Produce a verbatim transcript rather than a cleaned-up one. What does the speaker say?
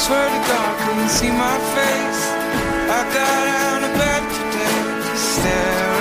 swear to God, couldn't see my face. I got out of bed today to stare